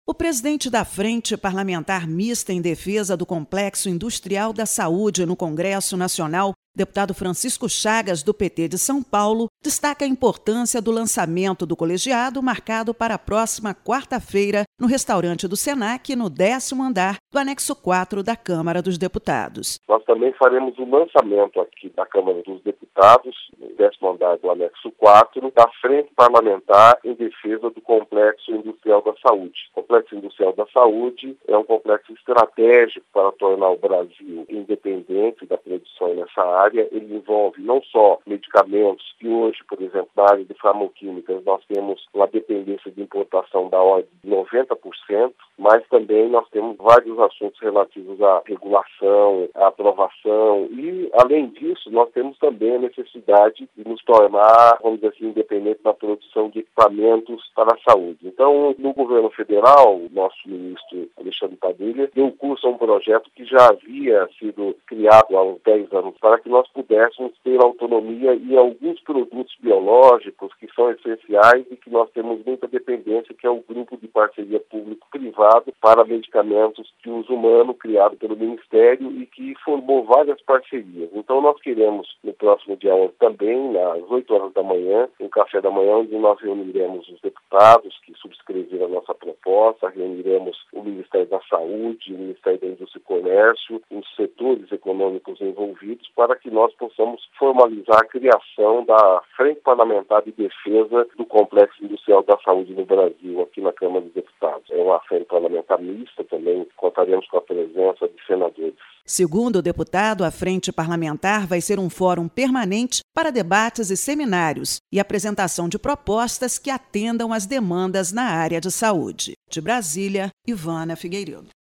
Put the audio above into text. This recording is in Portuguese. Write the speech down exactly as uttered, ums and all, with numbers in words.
O presidente da Frente Parlamentar Mista em Defesa do Complexo Industrial da Saúde no Congresso Nacional, deputado Francisco Chagas, do P T de São Paulo, destaca a importância do lançamento do colegiado marcado para a próxima quarta-feira no restaurante do Senac, no décimo andar do anexo quatro da Câmara dos Deputados. Nós também faremos o lançamento aqui da Câmara dos Deputados, no décimo andar do anexo quatro, da Frente Parlamentar em Defesa do Complexo Industrial da Saúde. O Complexo Industrial da Saúde é um complexo estratégico para tornar o Brasil independente da produção nessa área. Ele envolve não só medicamentos, que hoje, por exemplo, na área de farmacoquímicas, nós temos uma dependência de importação da ordem de noventa por cento, mas também nós temos vários assuntos relativos à regulação, à aprovação e, além disso, nós temos também a necessidade de nos tornar, vamos dizer assim, independentes na produção de equipamentos para a saúde. Então, no governo federal, o nosso ministro Alexandre Padilha deu curso a um projeto que já havia sido criado há uns dez anos para que nós pudéssemos ter autonomia em alguns produtos biológicos que são essenciais e que nós temos muita dependência, que é o grupo de parceria público-privado para medicamentos de uso humano, criado pelo Ministério e que formou várias parcerias. Então nós queremos, no próximo dia onze também, às oito horas da manhã, um café da manhã, onde nós reuniremos os deputados que subscreveram a nossa proposta, reuniremos o Ministério da Saúde, o Ministério da Indústria e Comércio, os setores econômicos envolvidos, para que nós possamos formalizar a criação da Frente Parlamentar de Defesa do Complexo Industrial da Saúde no Brasil, aqui na Câmara dos Deputados. É uma frente parlamentar mista também, contaremos com a presença de senadores. Segundo o deputado, a Frente Parlamentar vai ser um fórum permanente para debates e seminários e apresentação de propostas que atendam às demandas na área de saúde. De Brasília, Ivana Figueiredo.